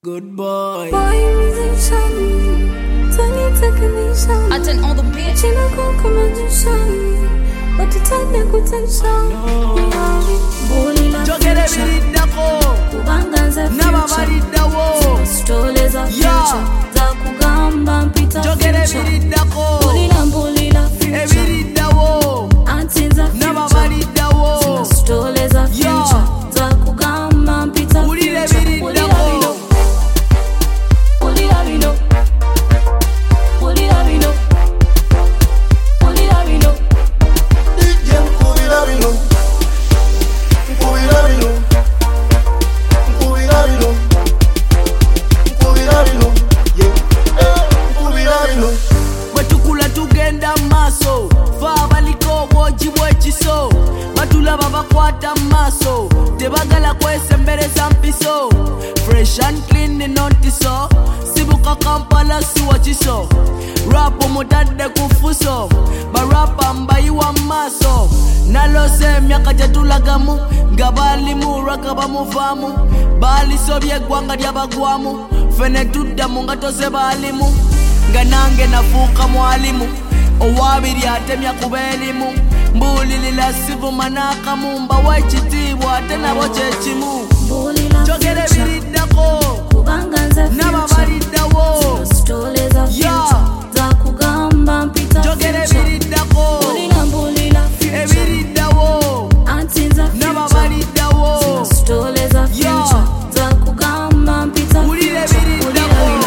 Good boy. Attend on the beat. Jogere biridako Naba baridawo Jogere biridako Ebiridawo Naba baridawo Ulile biridako Wetukula tugenda maso Fa baliko boji bwekiso Batulaba bakwata maso Tebagala kwesembereza mpiso Fresh and clean notiso Sibuka Kampala suwa chiso Rapo mutadde kufuso Barapa mbayiwa maso Nalose myaka jatulagamu Ngabalimu raka bamuvamu Bali sobye gwanga lyabagwamu Fene tuddamu nga tose balimu Nga nange nafuuka mwalimu Owabiri atemya kubelimu Mbulilila sivuma nakamu Mbawa ekitiibwa ate nabo kyekimu Jogere biridako Naba baridawo Jogere biridako Ebiridawo Naba baridawo Ulile biridako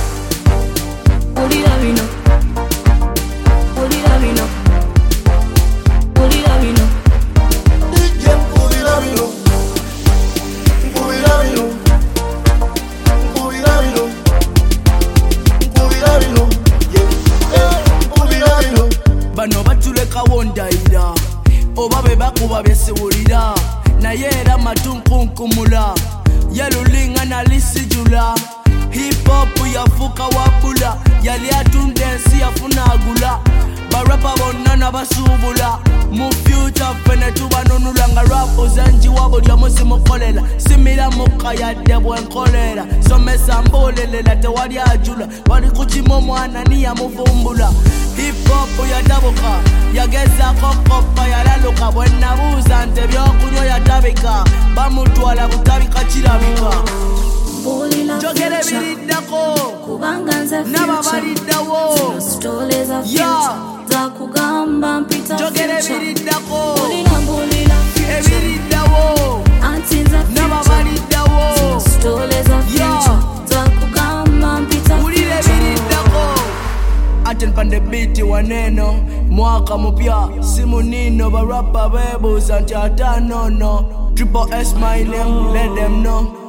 Bano batuleka wondayira Oba bebakuba byesiwulira Naye era matunkunkumula Yalulinga nalisijula Hip hop yafuka wabula Yali atunde ensi yafuna agula Barapa bonna nabasuubula Mu future fene tubanunula Nga rap ozenji wabo lyamusi mukolela Simira muka yadde bwenkolera Somesa mbolelela tewali ajula Wali kuchimo mwana niya muvumbula Hip hop yadabuka Yagezako kopa yalaluka Bwenabuuza nte byokunywa yatabika Bamutwala butabika kirabika Jogere biridako Naba baridawo Jogere biridako Ebiridawo Naba baridawo Ulile biridako Aten pande biti waneno Mwaka mupya simu nino Barapa bebuza nti atanono Triple S my name, let them know